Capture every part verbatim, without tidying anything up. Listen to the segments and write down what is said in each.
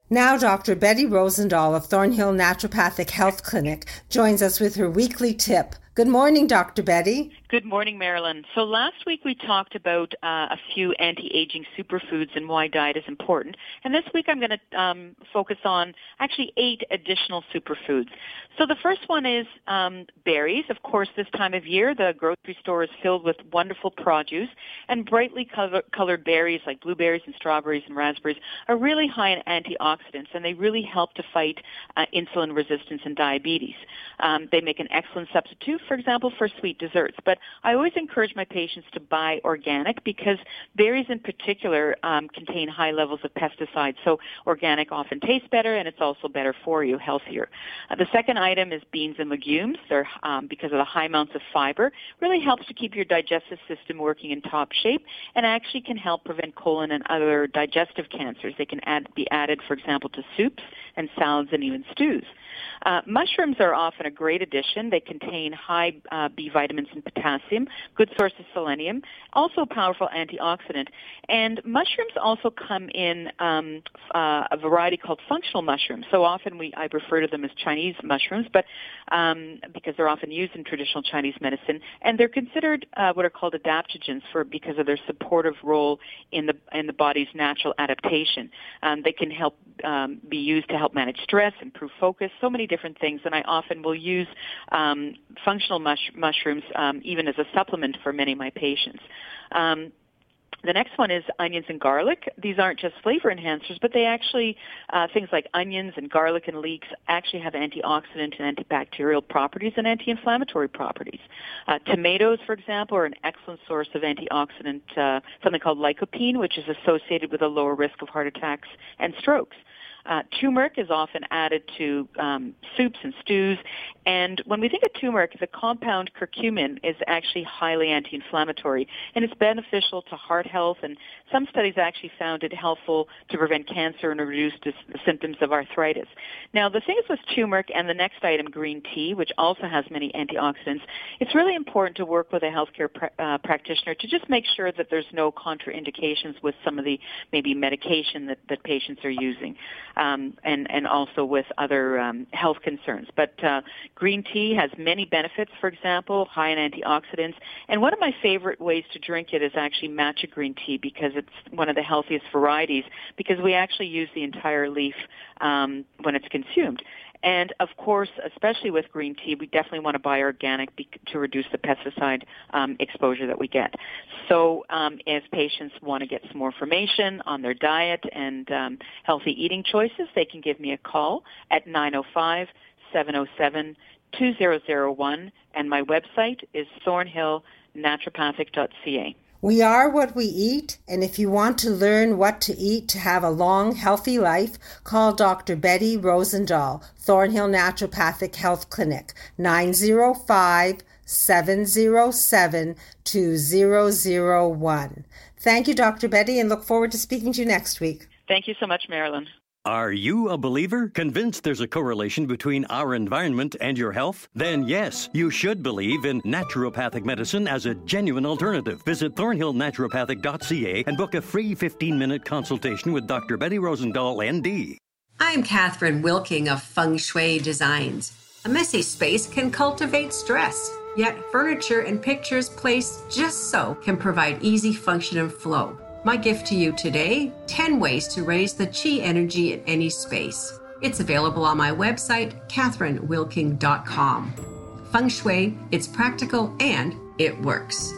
Now Doctor Betty Rosendahl of Thornhill Naturopathic Health Clinic joins us with her weekly tip. Good morning, Doctor Betty. Good morning, Marilyn. So last week we talked about uh, a few anti-aging superfoods and why diet is important. And this week I'm going to um, focus on actually eight additional superfoods. So the first one is um, berries. Of course, this time of year the grocery store is filled with wonderful produce, and brightly color- colored berries like blueberries and strawberries and raspberries are really high in antioxidants, and they really help to fight uh, insulin resistance and diabetes. Um, they make an excellent substitute, for example, for sweet desserts. But I always encourage my patients to buy organic because berries in particular um, contain high levels of pesticides. So organic often tastes better, and it's also better for you, healthier. Uh, the second item is beans and legumes. They're, um, because of the high amounts of fiber, really helps to keep your digestive system working in top shape, and actually can help prevent colon and other digestive cancers. They can add, be added, for example, to soups and salads and even stews. Uh, mushrooms are often a great addition. They contain high uh, B vitamins and potassium, good source of selenium, also a powerful antioxidant. And mushrooms also come in um, uh, a variety called functional mushrooms. So often we I refer to them as Chinese mushrooms, but um, because they're often used in traditional Chinese medicine, and they're considered uh, what are called adaptogens for because of their supportive role in the in the body's natural adaptation. Um, they can help um, be used to help manage stress, improve focus, so many different things, and I often will use um, functional mush- mushrooms um, even as a supplement for many of my patients. Um, The next one is onions and garlic. These aren't just flavor enhancers, but they actually, uh, things like onions and garlic and leeks actually have antioxidant and antibacterial properties and anti-inflammatory properties. Uh, tomatoes, for example, are an excellent source of antioxidant, uh, something called lycopene, which is associated with a lower risk of heart attacks and strokes. Uh, turmeric is often added to um, soups and stews, and when we think of turmeric, the compound curcumin is actually highly anti-inflammatory, and it's beneficial to heart health, and some studies actually found it helpful to prevent cancer and reduce the symptoms of arthritis. Now, the thing is with turmeric and the next item, green tea, which also has many antioxidants, it's really important to work with a healthcare pra- uh, practitioner to just make sure that there's no contraindications with some of the maybe medication that, that patients are using. Um, and, and also with other um, health concerns. But uh, green tea has many benefits, for example, high in antioxidants. And one of my favorite ways to drink it is actually matcha green tea because it's one of the healthiest varieties because we actually use the entire leaf um, when it's consumed. And, of course, especially with green tea, we definitely want to buy organic be- to reduce the pesticide um, exposure that we get. So um, if patients want to get some more information on their diet and um, healthy eating choices, they can give me a call at nine oh five, seven oh seven, two oh oh one, and my website is thornhill naturopathic dot c a. We are what we eat, and if you want to learn what to eat to have a long, healthy life, call Doctor Betty Rosendahl, Thornhill Naturopathic Health Clinic, nine oh five, seven oh seven, two oh oh one. Thank you, Doctor Betty, and look forward to speaking to you next week. Thank you so much, Marilyn. Are you a believer? Convinced there's a correlation between our environment and your health? Then yes, you should believe in naturopathic medicine as a genuine alternative. Visit thornhill naturopathic dot c a and book a free fifteen-minute consultation with Doctor Betty Rosendahl, N D. I'm Catherine Wilking of Feng Shui Designs. A messy space can cultivate stress, yet furniture and pictures placed just so can provide easy function and flow. My gift to you today, ten ways to raise the Qi energy in any space. It's available on my website, catherine wilking dot com. Feng Shui, it's practical and it works.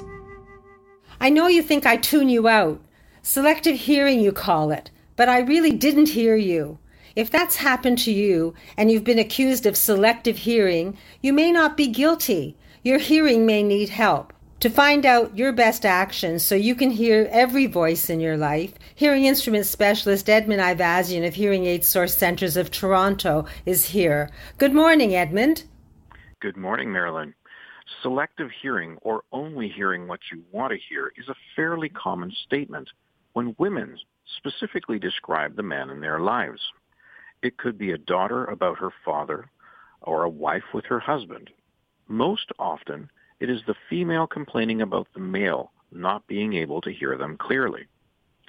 I know you think I tune you out. Selective hearing, you call it. But I really didn't hear you. If that's happened to you and you've been accused of selective hearing, you may not be guilty. Your hearing may need help. To find out your best actions so you can hear every voice in your life, hearing instrument specialist Edmund Ivazian of Hearing Aid Source Centers of Toronto is here. Good morning, Edmund. Good morning, Marilyn. Selective hearing, or only hearing what you want to hear, is a fairly common statement when women specifically describe the man in their lives. It could be a daughter about her father or a wife with her husband. Most often, it is the female complaining about the male not being able to hear them clearly.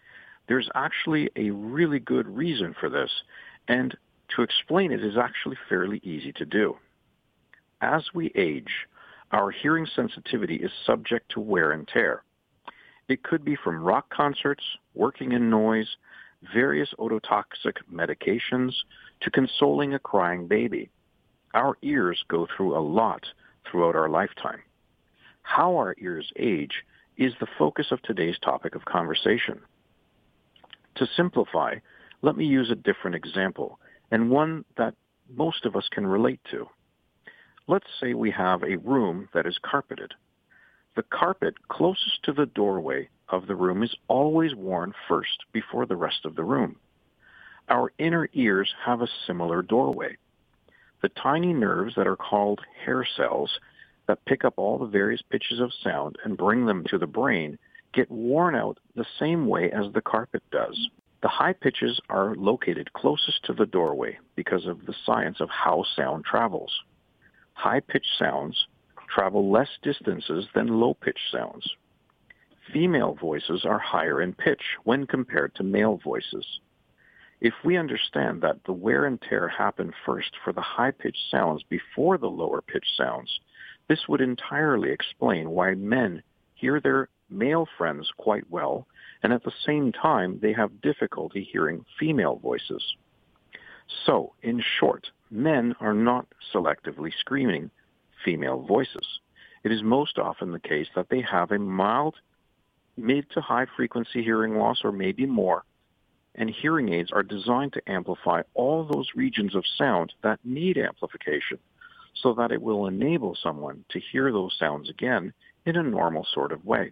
There's actually a really good reason for this, and to explain it is actually fairly easy to do. As we age, our hearing sensitivity is subject to wear and tear. It could be from rock concerts, working in noise, various ototoxic medications, to consoling a crying baby. Our ears go through a lot throughout our lifetime. How our ears age is the focus of today's topic of conversation. To simplify, let me use a different example, and one that most of us can relate to. Let's say we have a room that is carpeted. The carpet closest to the doorway of the room is always worn first before the rest of the room. Our inner ears have a similar doorway. The tiny nerves that are called hair cells that pick up all the various pitches of sound and bring them to the brain get worn out the same way as the carpet does. The high pitches are located closest to the doorway because of the science of how sound travels. High-pitched sounds travel less distances than low-pitched sounds. Female voices are higher in pitch when compared to male voices. If we understand that the wear and tear happen first for the high-pitched sounds before the lower-pitched sounds, this would entirely explain why men hear their male friends quite well, and at the same time they have difficulty hearing female voices. So, in short, men are not selectively screening female voices. It is most often the case that they have a mild, mid to high frequency hearing loss, or maybe more, and hearing aids are designed to amplify all those regions of sound that need amplification so that it will enable someone to hear those sounds again in a normal sort of way.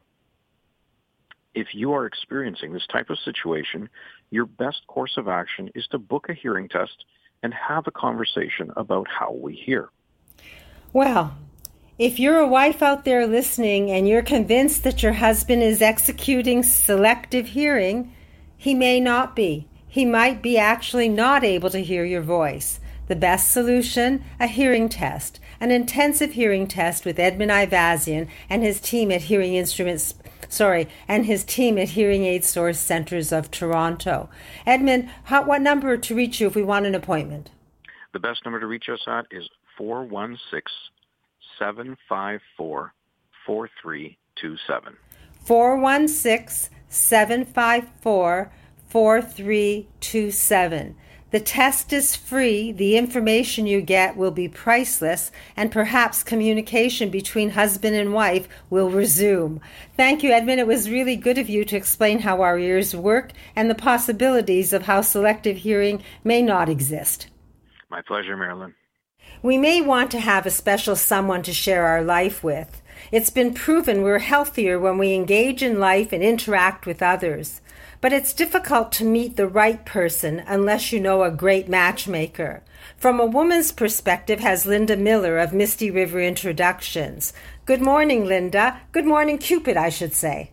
If you are experiencing this type of situation, your best course of action is to book a hearing test and have a conversation about how we hear. Well, if you're a wife out there listening and you're convinced that your husband is executing selective hearing, he may not be. He might be actually not able to hear your voice. The best solution, a hearing test, an intensive hearing test with Edmund Ivazian and his team at Hearing Instruments, sorry, and his team at Hearing Aid Source Centers of Toronto. Edmund, how, what number to reach you if we want an appointment? The best number to reach us at is four one six, seven five four, four three two seven. four one six, seven five four, four three two seven. The test is free, the information you get will be priceless, and perhaps communication between husband and wife will resume. Thank you, Edmund. It was really good of you to explain how our ears work and the possibilities of how selective hearing may not exist. My pleasure, Marilyn. We may want to have a special someone to share our life with. It's been proven we're healthier when we engage in life and interact with others. But it's difficult to meet the right person unless you know a great matchmaker. From a woman's perspective has Linda Miller of Misty River Introductions. Good morning, Linda. Good morning, Cupid, I should say.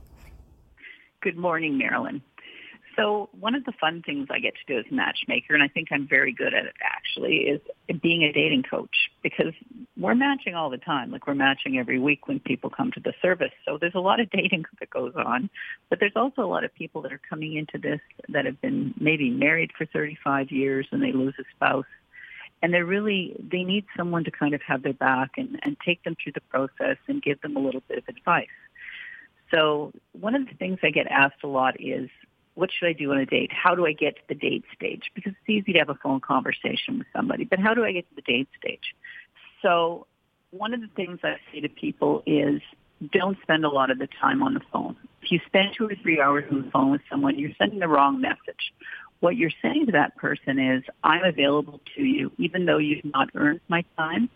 Good morning, Marilyn. So one of the fun things I get to do as a matchmaker, and I think I'm very good at it actually, is being a dating coach, because we're matching all the time. Like, we're matching every week when people come to the service. So there's a lot of dating that goes on, but there's also a lot of people that are coming into this that have been maybe married for thirty-five years and they lose a spouse. And they're really, they need someone to kind of have their back and, and take them through the process and give them a little bit of advice. So one of the things I get asked a lot is, what should I do on a date? How do I get to the date stage? Because it's easy to have a phone conversation with somebody, but how do I get to the date stage? So one of the things I say to people is, don't spend a lot of the time on the phone. If you spend two or three hours on the phone with someone, you're sending the wrong message. What you're saying to that person is, I'm available to you, even though you've not earned my time.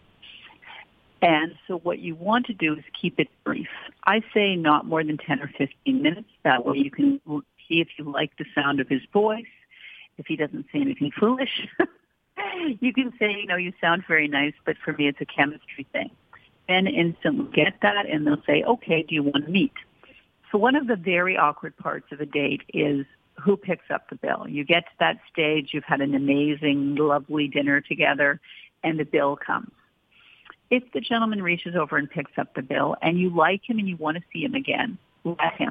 And so what you want to do is keep it brief. I say not more than ten or fifteen minutes. That way you can see if you like the sound of his voice, if he doesn't say anything foolish. You can say, you know, you sound very nice, but for me it's a chemistry thing. Men instantly get that, and they'll say, okay, do you want to meet? So one of the very awkward parts of a date is who picks up the bill. You get to that stage, you've had an amazing, lovely dinner together, and the bill comes. If the gentleman reaches over and picks up the bill, and you like him and you want to see him again, let him.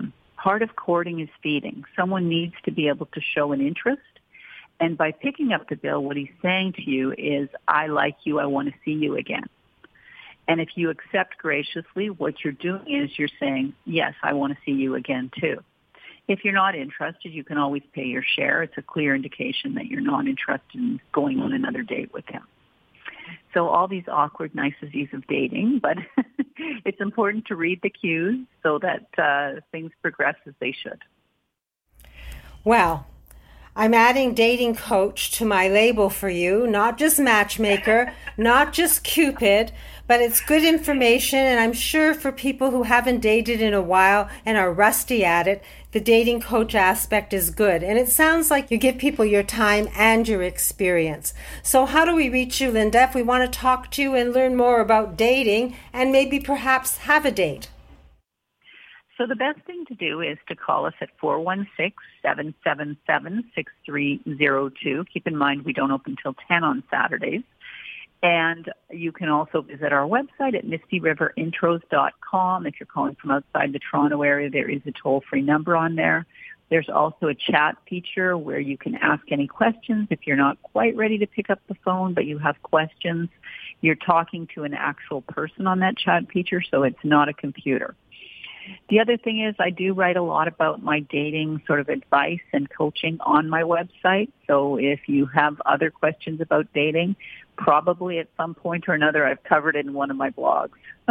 part of courting is feeding. Someone needs to be able to show an interest. And by picking up the bill, what he's saying to you is, I like you, I want to see you again. And if you accept graciously, what you're doing is you're saying, yes, I want to see you again too. If you're not interested, you can always pay your share. It's a clear indication that you're not interested in going on another date with him. So all these awkward niceties of dating, but it's important to read the cues so that uh, things progress as they should. Well, I'm adding dating coach to my label for you, not just matchmaker, not just Cupid, but it's good information, and I'm sure for people who haven't dated in a while and are rusty at it, the dating coach aspect is good. And it sounds like you give people your time and your experience. So how do we reach you, Linda, if we want to talk to you and learn more about dating and maybe perhaps have a date? So the best thing to do is to call us at four one six, seven seven seven, six three zero two. Keep in mind we don't open till ten on Saturdays. And you can also visit our website at misty river intros dot com. If you're calling from outside the Toronto area, there is a toll-free number on there. There's also a chat feature where you can ask any questions. If you're not quite ready to pick up the phone, but you have questions, you're talking to an actual person on that chat feature, so it's not a computer. The other thing is I do write a lot about my dating sort of advice and coaching on my website. So if you have other questions about dating, probably at some point or another I've covered it in one of my blogs.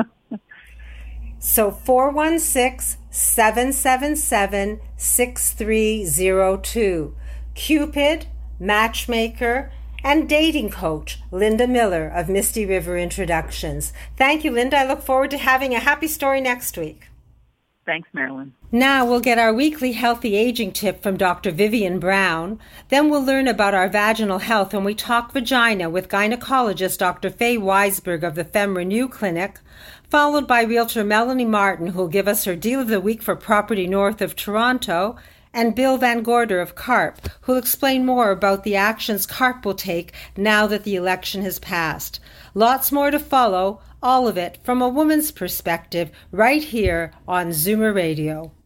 So four one six, seven seven seven, six three zero two. Cupid, matchmaker, and dating coach, Linda Miller of Misty River Introductions. Thank you, Linda. I look forward to having a happy story next week. Thanks, Marilyn. Now we'll get our weekly healthy aging tip from Doctor Vivian Brown. Then we'll learn about our vaginal health when we talk vagina with gynecologist Doctor Faye Weisberg of the Femme Renew Clinic, followed by realtor Melanie Martin, who'll give us her deal of the week for property north of Toronto, and Bill Van Gorder of CARP, who'll explain more about the actions CARP will take now that the election has passed. Lots more to follow, all of it from a woman's perspective, right here on Zoomer Radio.